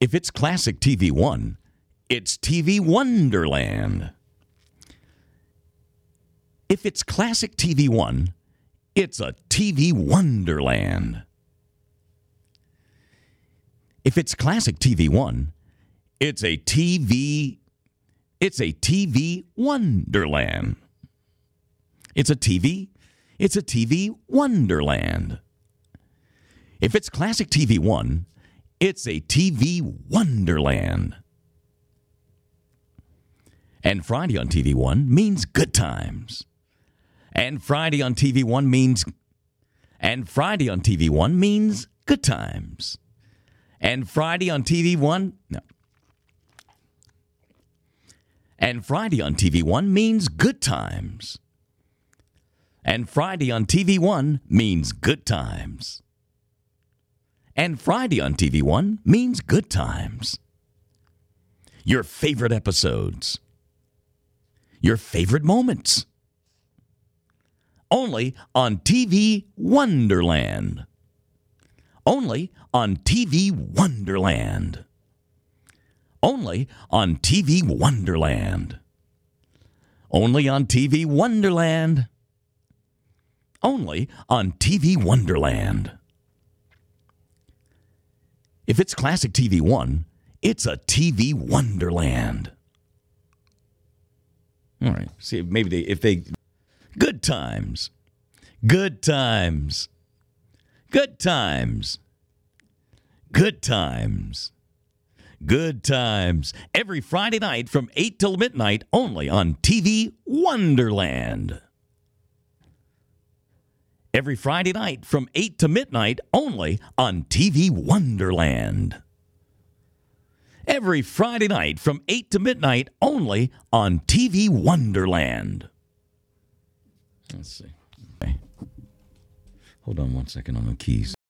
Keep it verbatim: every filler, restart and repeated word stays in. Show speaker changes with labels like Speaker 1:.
Speaker 1: If it's classic T V One, it's T V Wonderland. If it's classic T V One, it's a T V Wonderland. If it's classic T V One, it's a T V it's a T V Wonderland. It's a T V it's a T V Wonderland. If it's classic T V One, it's a T V Wonderland. And Friday on T V One means good times. And Friday on T V One means and Friday on T V One means good times. And Friday on T V One no. And Friday on T V One means good times. And Friday on T V One means good times. And Friday on T V One means good times. Your favorite episodes. Your favorite moments. Only on T V Wonderland. Only on T V Wonderland. Only on T V Wonderland. Only on T V Wonderland. Only on T V Wonderland. If it's classic T V One, it's a T V Wonderland. All right. See, maybe they, if they... Good times. Good times. Good times. Good times. Good times. Every Friday night from eight till midnight only on T V Wonderland. Every Friday night from eight to midnight only on T V Wonderland. Every Friday night from eight to midnight only on T V Wonderland. Let's see. Okay. Hold on one second on the keys.